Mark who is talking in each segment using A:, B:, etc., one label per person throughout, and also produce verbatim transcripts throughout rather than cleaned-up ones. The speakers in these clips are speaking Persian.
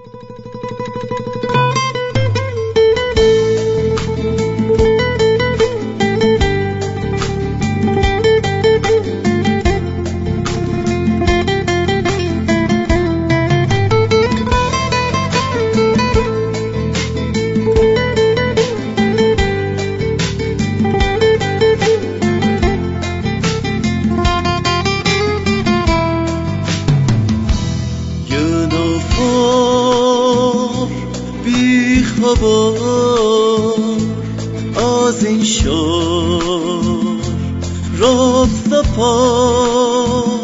A: از این شهر رفت سفر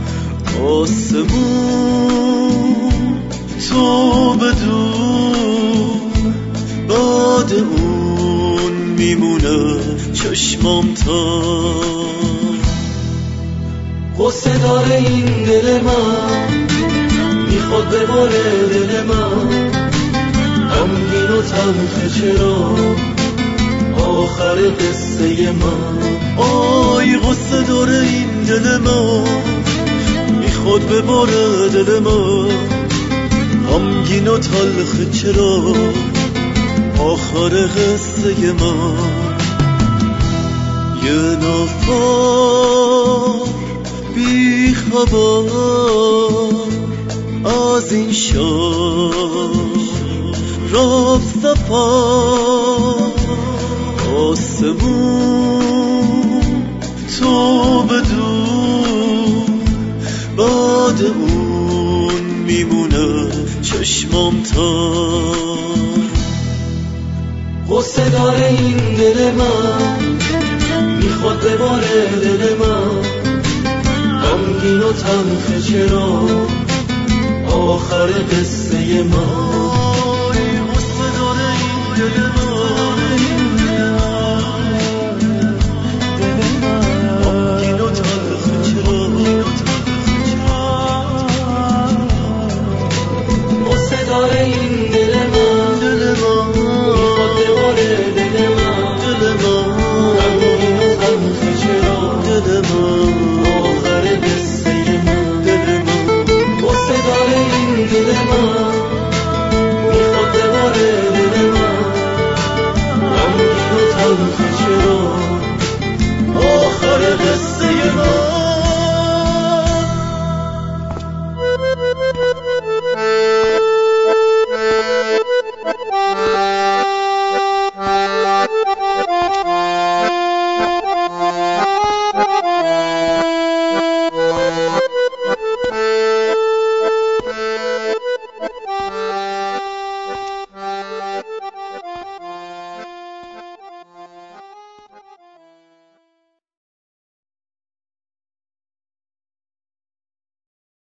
A: آسمون تو بدون بعد اون میمونه چشمام تا
B: غصه داره این دل من میخواد بباره دل من غمگین و تلخه چرا آخر قصه من
A: آی غصه داره این دل من میخواد بباره دل من غمگین و تلخه چرا آخر قصه من یه نفر بی خبر از این شهر رفت سفر آسمون تو بدون بعد اون میمونه چشمام تر
B: غصه داره این دل من میخواد بباره دل من غمگین و تلخه چرا آخر قصه من آخر قصه من دل من غصه داره این دل من